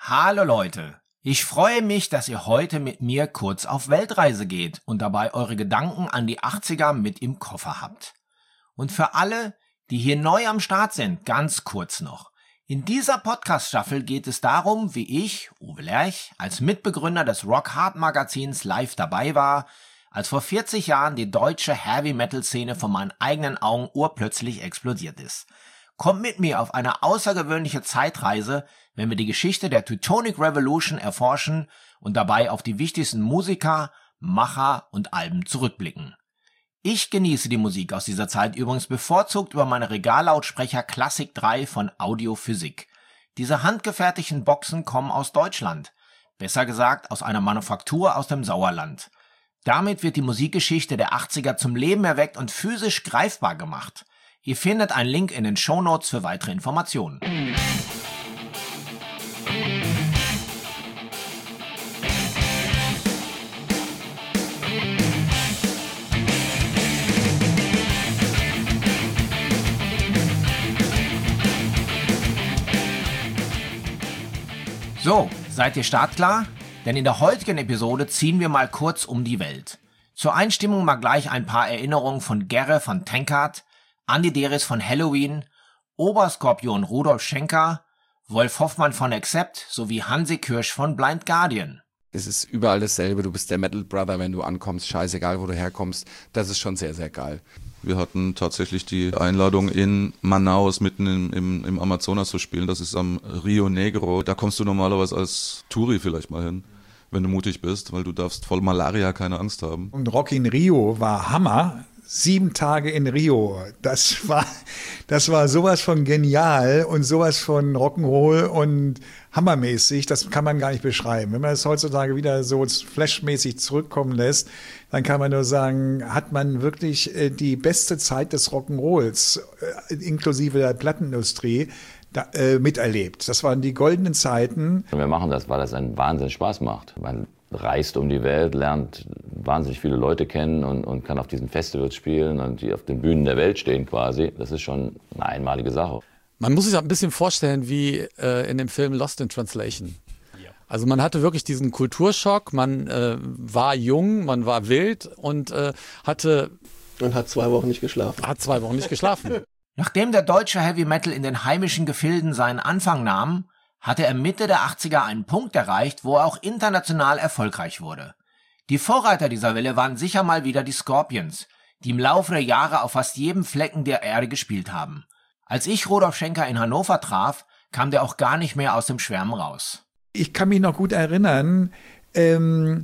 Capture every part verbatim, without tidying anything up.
Hallo Leute, ich freue mich, dass ihr heute mit mir kurz auf Weltreise geht und dabei eure Gedanken an die achtziger mit im Koffer habt. Und für alle, die hier neu am Start sind, ganz kurz noch. In dieser Podcast-Staffel geht es darum, wie ich, Uwe Lerch, als Mitbegründer des Rock Hard Magazins live dabei war, als vor vierzig Jahren die deutsche Heavy-Metal-Szene vor meinen eigenen Augen urplötzlich explodiert ist. Kommt mit mir auf eine außergewöhnliche Zeitreise, wenn wir die Geschichte der Teutonic Revolution erforschen und dabei auf die wichtigsten Musiker, Macher und Alben zurückblicken. Ich genieße die Musik aus dieser Zeit übrigens bevorzugt über meine Regallautsprecher Classic drei von Audiophysik. Diese handgefertigten Boxen kommen aus Deutschland, besser gesagt aus einer Manufaktur aus dem Sauerland. Damit wird die Musikgeschichte der achtziger zum Leben erweckt und physisch greifbar gemacht. Ihr findet einen Link in den Shownotes für weitere Informationen. So, seid ihr startklar? Denn in der heutigen Episode ziehen wir mal kurz um die Welt. Zur Einstimmung mal gleich ein paar Erinnerungen von Gerre von Tankard, Andi Deris von Helloween, Oberskorpion Rudolf Schenker, Wolf Hoffmann von Accept sowie Hansi Kirsch von Blind Guardian. Es ist überall dasselbe, du bist der Metal Brother, wenn du ankommst, scheißegal wo du herkommst, das ist schon sehr, sehr geil. Wir hatten tatsächlich die Einladung in Manaus mitten im, im, im Amazonas zu spielen, das ist am Rio Negro, da kommst du normalerweise als Touri vielleicht mal hin, wenn du mutig bist, weil du darfst voll Malaria keine Angst haben. Und Rock in Rio war Hammer. Sieben Tage in Rio, das war, das war sowas von genial und sowas von Rock'n'Roll und hammermäßig, das kann man gar nicht beschreiben. Wenn man es heutzutage wieder so flashmäßig zurückkommen lässt, dann kann man nur sagen, hat man wirklich die beste Zeit des Rock'n'Rolls, inklusive der Plattenindustrie, da, äh, miterlebt. Das waren die goldenen Zeiten. Wir machen das, weil das einen Wahnsinnig Spaß macht. Man reist um die Welt, lernt wahnsinnig viele Leute kennen und, und kann auf diesen Festivals spielen und die auf den Bühnen der Welt stehen quasi. Das ist schon eine einmalige Sache. Man muss sich ein bisschen vorstellen wie äh, in dem Film Lost in Translation. Also man hatte wirklich diesen Kulturschock, man äh, war jung, man war wild und äh, hatte... Und hat zwei Wochen nicht geschlafen. Hat zwei Wochen nicht geschlafen. Nachdem der deutsche Heavy Metal in den heimischen Gefilden seinen Anfang nahm, hatte er Mitte der achtziger einen Punkt erreicht, wo er auch international erfolgreich wurde. Die Vorreiter dieser Welle waren sicher mal wieder die Scorpions, die im Laufe der Jahre auf fast jedem Flecken der Erde gespielt haben. Als ich Rudolf Schenker in Hannover traf, kam der auch gar nicht mehr aus dem Schwärmen raus. Ich kann mich noch gut erinnern, ähm,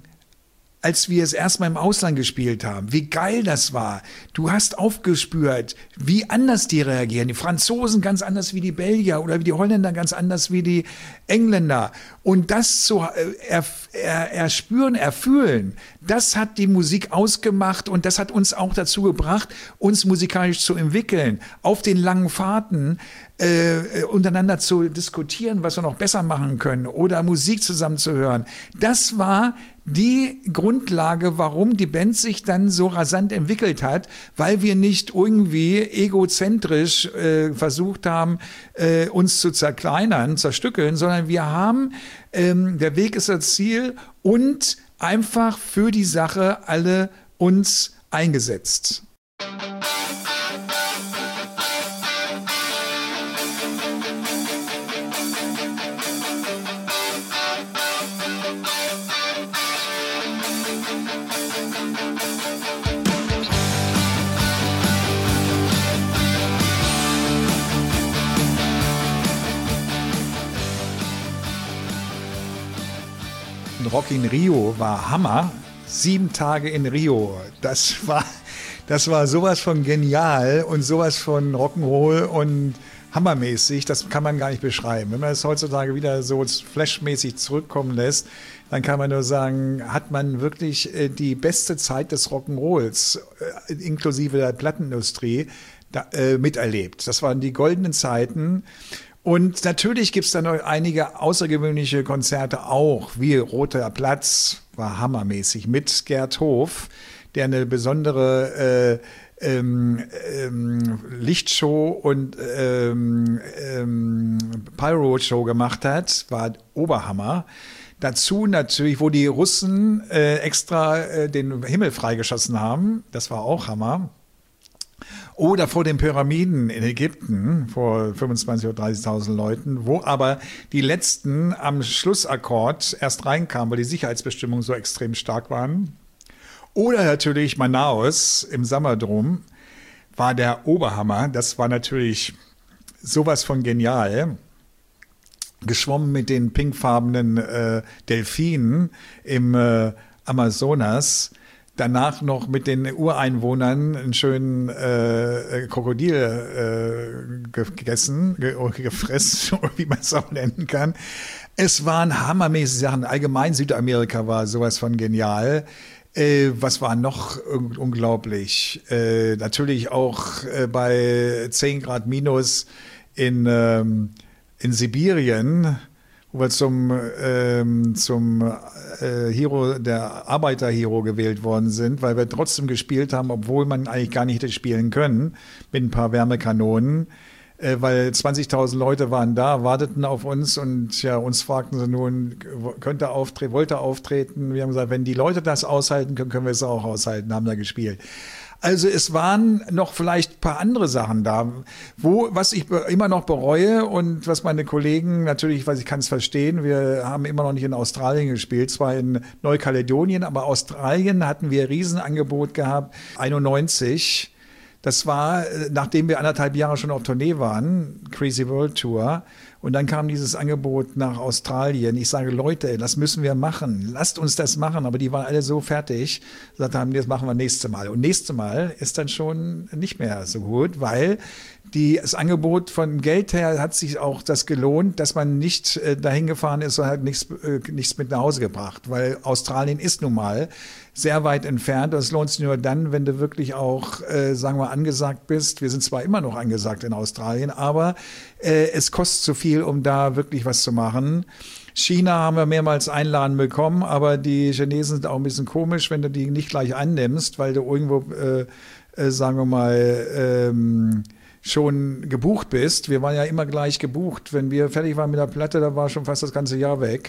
als wir es erstmal im Ausland gespielt haben, wie geil das war. Du hast aufgespürt, wie anders die reagieren. Die Franzosen ganz anders wie die Belgier oder wie die Holländer ganz anders wie die Engländer. Und das zu er, er, erspüren, erfühlen, das hat die Musik ausgemacht und das hat uns auch dazu gebracht, uns musikalisch zu entwickeln. Auf den langen Fahrten äh, untereinander zu diskutieren, was wir noch besser machen können oder Musik zusammen zu hören. Das war die Grundlage, warum die Band sich dann so rasant entwickelt hat, weil wir nicht irgendwie egozentrisch äh, versucht haben, äh, uns zu zerkleinern, zerstückeln, sondern wir haben, ähm, der Weg ist das Ziel und einfach für die Sache alle uns eingesetzt. Rock in Rio war Hammer. Sieben Tage in Rio. Das war, das war sowas von genial und sowas von Rock'n'Roll und hammermäßig. Das kann man gar nicht beschreiben. Wenn man es heutzutage wieder so flashmäßig zurückkommen lässt, dann kann man nur sagen, hat man wirklich die beste Zeit des Rock'n'Rolls, inklusive der Plattenindustrie, da, äh, miterlebt. Das waren die goldenen Zeiten. Und natürlich gibt's da noch einige außergewöhnliche Konzerte auch, wie Roter Platz, war hammermäßig, mit Gerd Hof, der eine besondere ähm, ähm, Lichtshow und ähm, ähm, Pyro-Show gemacht hat, war Oberhammer. Dazu natürlich, wo die Russen äh, extra äh, den Himmel freigeschossen haben, das war auch Hammer. Oder vor den Pyramiden in Ägypten, vor fünfundzwanzigtausend oder dreißigtausend Leuten, wo aber die letzten am Schlussakkord erst reinkamen, weil die Sicherheitsbestimmungen so extrem stark waren. Oder natürlich Manaus im Sammerdrom war der Oberhammer. Das war natürlich sowas von genial. Geschwommen mit den pinkfarbenen äh, Delfinen im äh, Amazonas. Danach noch mit den Ureinwohnern einen schönen äh, Krokodil äh, gegessen, ge gefressen, wie man es auch nennen kann. Es waren hammermäßige Sachen. Allgemein Südamerika war sowas von genial. Äh, was war noch un unglaublich? Äh, natürlich auch äh, bei zehn Grad minus in, ähm, in Sibirien, wo wir zum, ähm, zum äh, Hero, der Arbeiter-Hero gewählt worden sind, weil wir trotzdem gespielt haben, obwohl man eigentlich gar nicht hätte spielen können, mit ein paar Wärmekanonen, äh, weil zwanzigtausend Leute waren da, warteten auf uns und ja, uns fragten sie nun, könnte auftreten, wollte auftreten. Wir haben gesagt, wenn die Leute das aushalten können, können wir es auch aushalten, haben da gespielt. Also es waren noch vielleicht ein paar andere Sachen da, wo, was ich immer noch bereue und was meine Kollegen, natürlich, weil ich kann es verstehen, wir haben immer noch nicht in Australien gespielt, zwar in Neukaledonien, aber Australien hatten wir ein Riesenangebot gehabt, einundneunzig. Das war, nachdem wir anderthalb Jahre schon auf Tournee waren, Crazy World Tour. Und dann kam dieses Angebot nach Australien. Ich sage, Leute, das müssen wir machen. Lasst uns das machen. Aber die waren alle so fertig, gesagt haben, das machen wir nächstes Mal. Und nächstes Mal ist dann schon nicht mehr so gut, weil die, das Angebot von Geld her hat sich auch das gelohnt, dass man nicht äh, dahin gefahren ist und hat nichts, äh, nichts mit nach Hause gebracht. Weil Australien ist nun mal sehr weit entfernt. Und es lohnt sich nur dann, wenn du wirklich auch, äh, sagen wir, angesagt bist. Wir sind zwar immer noch angesagt in Australien, aber äh, es kostet zu viel, um da wirklich was zu machen. China haben wir mehrmals Einladen bekommen, aber die Chinesen sind auch ein bisschen komisch, wenn du die nicht gleich annimmst, weil du irgendwo, äh, äh, sagen wir mal, ähm, schon gebucht bist. Wir waren ja immer gleich gebucht. Wenn wir fertig waren mit der Platte, da war schon fast das ganze Jahr weg.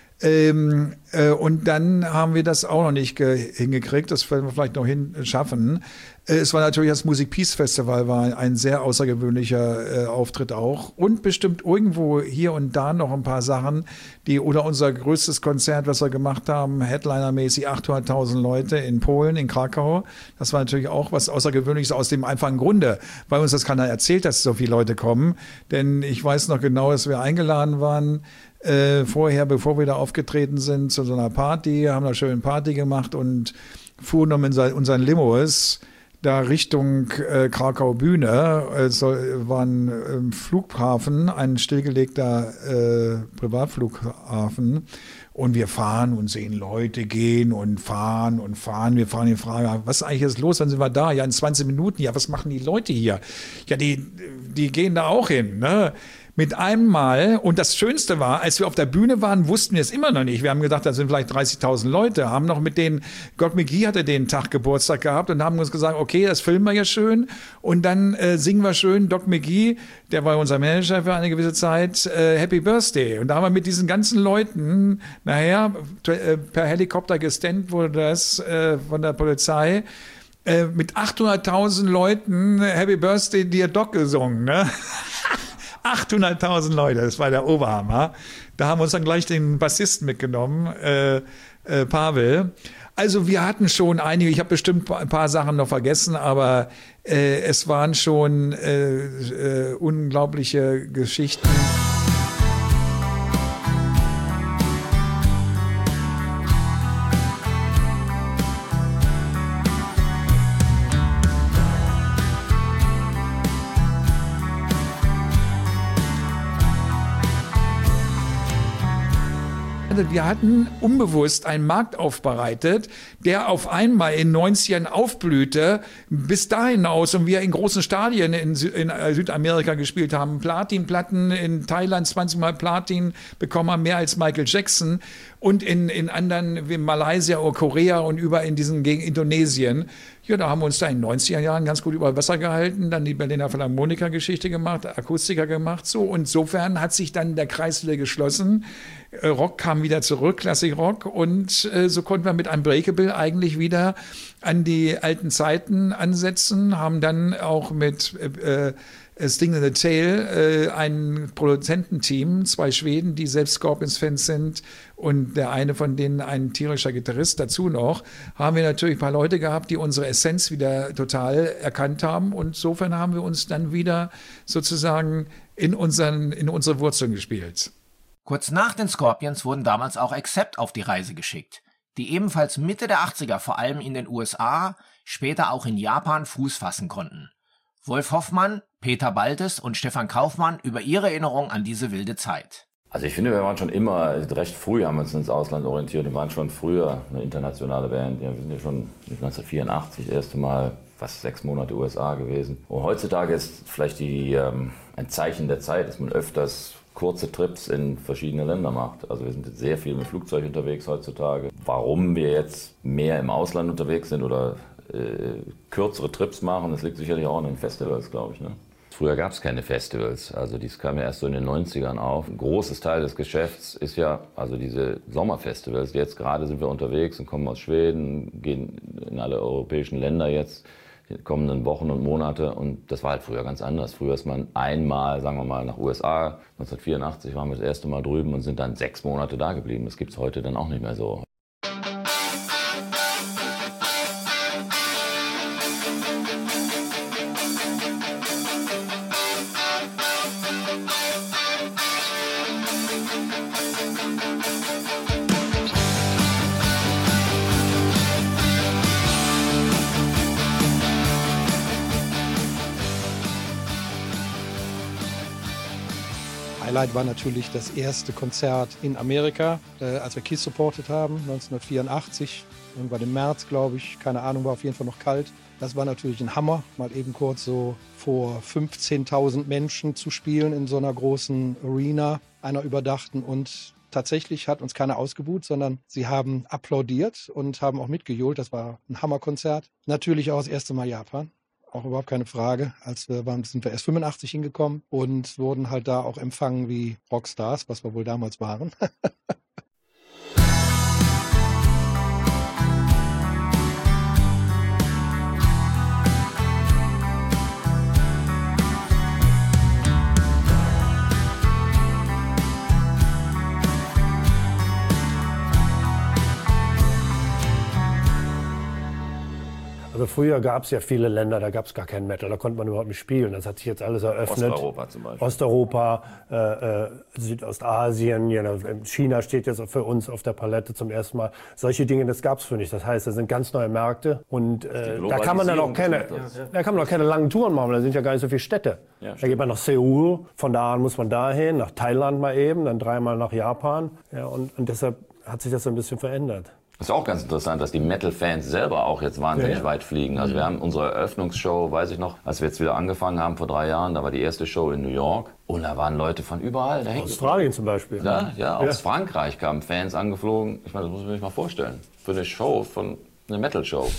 Ähm, äh, und dann haben wir das auch noch nicht hingekriegt, das werden wir vielleicht noch hin schaffen. Äh, es war natürlich das Music Peace Festival, war ein sehr außergewöhnlicher äh, Auftritt auch und bestimmt irgendwo hier und da noch ein paar Sachen, die, oder unser größtes Konzert, was wir gemacht haben, Headliner-mäßig achthunderttausend Leute in Polen, in Krakau. Das war natürlich auch was Außergewöhnliches aus dem einfachen Grunde, weil uns das keiner erzählt, dass so viele Leute kommen, denn ich weiß noch genau, dass wir eingeladen waren, Äh, vorher, bevor wir da aufgetreten sind, zu so einer Party, haben da schön Party gemacht und fuhren dann mit unseren Limos da Richtung äh, Krakau Bühne. Es äh, war ein äh, Flughafen, ein stillgelegter äh, Privatflughafen. Und wir fahren und sehen Leute gehen und fahren und fahren. Wir fahren die Frage, was ist eigentlich jetzt los? Wann sind wir da? Ja, in zwanzig Minuten. Ja, was machen die Leute hier? Ja, die, die gehen da auch hin, ne? Mit einem Mal, und das Schönste war, als wir auf der Bühne waren, wussten wir es immer noch nicht. Wir haben gedacht, da sind vielleicht dreißigtausend Leute, haben noch mit denen, Gott McGee hatte den Tag Geburtstag gehabt und haben uns gesagt, okay, das filmen wir ja schön und dann äh, singen wir schön Doc McGee, der war unser Manager für eine gewisse Zeit, äh, Happy Birthday. Und da haben wir mit diesen ganzen Leuten, nachher äh, per Helikopter gestandt wurde das äh, von der Polizei, äh, mit achthunderttausend Leuten Happy Birthday Dear Doc gesungen, ne? achthunderttausend Leute, das war der Oberhammer. Da haben wir uns dann gleich den Bassisten mitgenommen, äh, äh, Pavel. Also wir hatten schon einige, ich habe bestimmt ein paar Sachen noch vergessen, aber äh, es waren schon äh, äh, unglaubliche Geschichten. Wir hatten unbewusst einen Markt aufbereitet, der auf einmal in den neunzigern aufblühte, bis dahin aus und wir in großen Stadien in, Sü in Südamerika gespielt haben, Platinplatten in Thailand, zwanzig Mal Platin bekommen haben, mehr als Michael Jackson. und in, in anderen wie Malaysia oder Korea und über in diesen gegen Indonesien. Ja, da haben wir uns da in den neunziger Jahren ganz gut über Wasser gehalten, dann die Berliner Philharmoniker-Geschichte gemacht, Akustiker gemacht, so. Und insofern hat sich dann der Kreis wieder geschlossen. Rock kam wieder zurück, Klassik-Rock, und äh, so konnten wir mit Unbreakable eigentlich wieder an die alten Zeiten ansetzen, haben dann auch mit äh, Sting in the Tail äh, ein Produzententeam, zwei Schweden, die selbst Scorpions-Fans sind, und der eine von denen ein tierischer Gitarrist dazu noch, haben wir natürlich ein paar Leute gehabt, die unsere Essenz wieder total erkannt haben, und insofern haben wir uns dann wieder sozusagen in, unseren, in unsere Wurzeln gespielt. Kurz nach den Scorpions wurden damals auch Accept auf die Reise geschickt, die ebenfalls Mitte der achtziger vor allem in den U S A, später auch in Japan Fuß fassen konnten. Wolf Hoffmann, Peter Baltes und Stefan Kaufmann über ihre Erinnerung an diese wilde Zeit. Also ich finde, wir waren schon immer, recht früh haben wir uns ins Ausland orientiert. Wir waren schon früher eine internationale Band. Ja, wir sind ja schon neunzehnhundertvierundachtzig das erste Mal fast sechs Monate U S A gewesen. Und heutzutage ist vielleicht die, ähm, ein Zeichen der Zeit, dass man öfters kurze Trips in verschiedene Länder macht. Also wir sind jetzt sehr viel mit Flugzeug unterwegs heutzutage. Warum wir jetzt mehr im Ausland unterwegs sind oder äh, kürzere Trips machen, das liegt sicherlich auch an den Festivals, glaube ich. Ne? Früher gab es keine Festivals, also dies kam ja erst so in den neunzigern auf. Ein großes Teil des Geschäfts ist ja, also diese Sommerfestivals. Jetzt gerade sind wir unterwegs und kommen aus Schweden, gehen in alle europäischen Länder jetzt, die kommenden Wochen und Monate, und das war halt früher ganz anders. Früher ist man einmal, sagen wir mal, nach U S A, neunzehnhundertvierundachtzig waren wir das erste Mal drüben und sind dann sechs Monate da geblieben. Das gibt es heute dann auch nicht mehr so. Highlight war natürlich das erste Konzert in Amerika, äh, als wir Kiss supportet haben, neunzehnhundertvierundachtzig. Irgendwann im März, glaube ich. Keine Ahnung, war auf jeden Fall noch kalt. Das war natürlich ein Hammer, mal eben kurz so vor fünfzehntausend Menschen zu spielen in so einer großen Arena, einer überdachten. Und tatsächlich hat uns keiner ausgebuht, sondern sie haben applaudiert und haben auch mitgejohlt. Das war ein Hammerkonzert. Natürlich auch das erste Mal Japan. Auch überhaupt keine Frage. Als wir waren, sind wir erst fünfundachtzig hingekommen und wurden halt da auch empfangen wie Rockstars, was wir wohl damals waren. Also früher gab es ja viele Länder, da gab es gar keinen Metal, da konnte man überhaupt nicht spielen. Das hat sich jetzt alles eröffnet. Osteuropa zum Beispiel. Osteuropa, äh, äh, Südostasien, ja, China steht jetzt für uns auf der Palette zum ersten Mal. Solche Dinge, das gab es für nicht. Das heißt, das sind ganz neue Märkte und äh, da kann man dann auch keine, da kann man auch keine langen Touren machen, da sind ja gar nicht so viele Städte. Ja, da geht man nach Seoul, von da an muss man dahin, nach Thailand mal eben, dann dreimal nach Japan. Ja, und, und deshalb hat sich das so ein bisschen verändert. Das ist auch ganz interessant, dass die Metal-Fans selber auch jetzt wahnsinnig ja, ja. weit fliegen. Also wir haben unsere Eröffnungsshow, weiß ich noch, als wir jetzt wieder angefangen haben vor drei Jahren, da war die erste Show in New York und da waren Leute von überall. Da Australien zum Beispiel. Ja, ja, aus ja. Frankreich kamen Fans angeflogen. Ich meine, das muss man sich mal vorstellen. Für eine Show, von einer Metal-Show.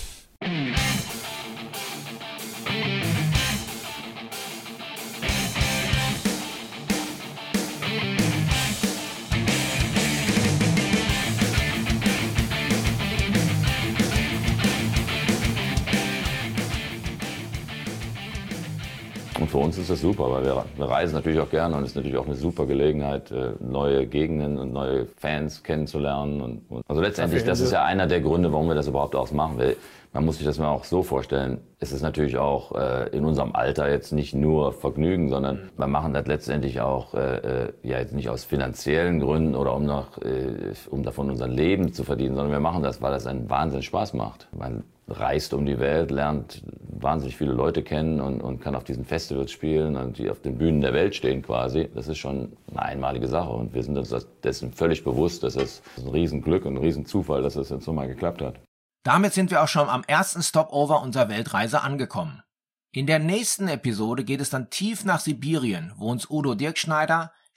Und für uns ist das super, weil wir, wir reisen natürlich auch gerne und es ist natürlich auch eine super Gelegenheit, neue Gegenden und neue Fans kennenzulernen. Und, und also letztendlich, das ist ja einer der Gründe, warum wir das überhaupt auch machen. Weil man muss sich das mal auch so vorstellen, es ist natürlich auch äh, in unserem Alter jetzt nicht nur Vergnügen, sondern wir machen das letztendlich auch äh, ja jetzt nicht aus finanziellen Gründen oder um noch äh, um davon unser Leben zu verdienen, sondern wir machen das, weil das einen Wahnsinnig Spaß macht. Man reist um die Welt, lernt wahnsinnig viele Leute kennen und, und kann auf diesen Festivals spielen und die auf den Bühnen der Welt stehen quasi. Das ist schon eine einmalige Sache und wir sind uns dessen völlig bewusst, dass es ein Riesenglück und ein Riesenzufall, dass es jetzt so mal geklappt hat. Damit sind wir auch schon am ersten Stopover unserer Weltreise angekommen. In der nächsten Episode geht es dann tief nach Sibirien, wo uns Udo Dirkschneider,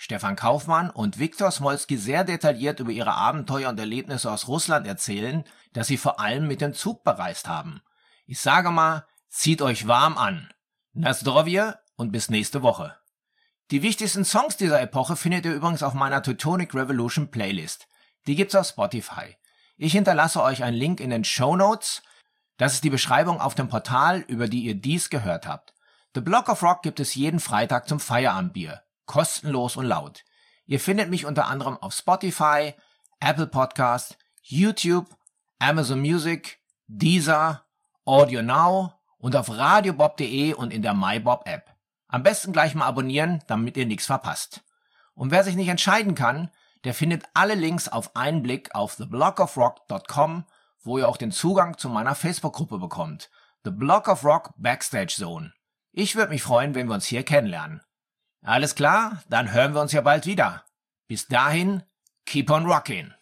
Stefan Kaufmann und Viktor Smolski sehr detailliert über ihre Abenteuer und Erlebnisse aus Russland erzählen, das sie vor allem mit dem Zug bereist haben. Ich sage mal, zieht euch warm an. Na zdrowje und bis nächste Woche. Die wichtigsten Songs dieser Epoche findet ihr übrigens auf meiner Teutonic Revolution Playlist. Die gibt's auf Spotify. Ich hinterlasse euch einen Link in den Shownotes. Das ist die Beschreibung auf dem Portal, über die ihr dies gehört habt. The Block of Rock gibt es jeden Freitag zum Feierabendbier. Kostenlos und laut. Ihr findet mich unter anderem auf Spotify, Apple Podcast, YouTube, Amazon Music, Deezer, Audio Now und auf radiobob punkt de und in der MyBob App. Am besten gleich mal abonnieren, damit ihr nichts verpasst. Und wer sich nicht entscheiden kann, der findet alle Links auf einen Blick auf the block of rock dot com, wo ihr auch den Zugang zu meiner Facebook-Gruppe bekommt. The Block of Rock Backstage Zone. Ich würde mich freuen, wenn wir uns hier kennenlernen. Alles klar? Dann hören wir uns ja bald wieder. Bis dahin, keep on rockin'.